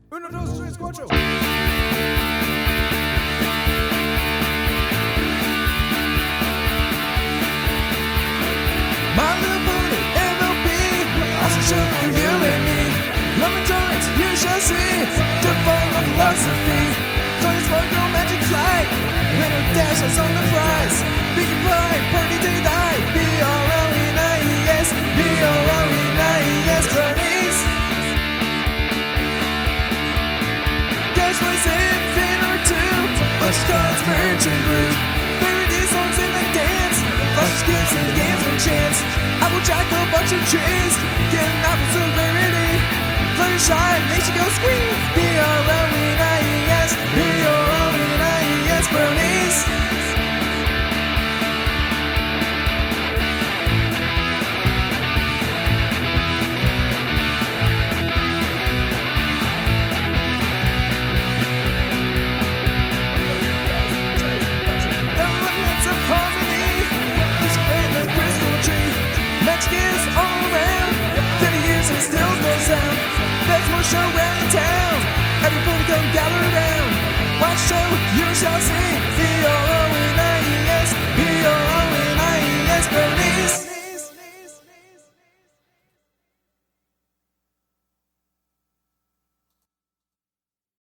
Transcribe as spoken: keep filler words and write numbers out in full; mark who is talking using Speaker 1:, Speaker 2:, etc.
Speaker 1: Uno, dos, tres, cuatro. My Little Pony, M L B, awesome show for you and me. Love and tolerance, you shall see. To follow philosophy. Toys for girl magic flight. Winner dash us on the prize. Big and pride, party day die. B R L E N I E S, B R L E N I E S, Bernice. Dash was in fin or two. Bush cards, merchant brew. Favorite songs in the dance. Flash gifts and games and chance. I will jack a bunch of trees. Get an apple so rarity. Fluttershy makes you go squeak. B R L E N I E S, B R L E N I E S, Bernice. Mexicans all around, thirty years and still no sound. There's more show around town. Everybody come gather around. Watch show, you shall see.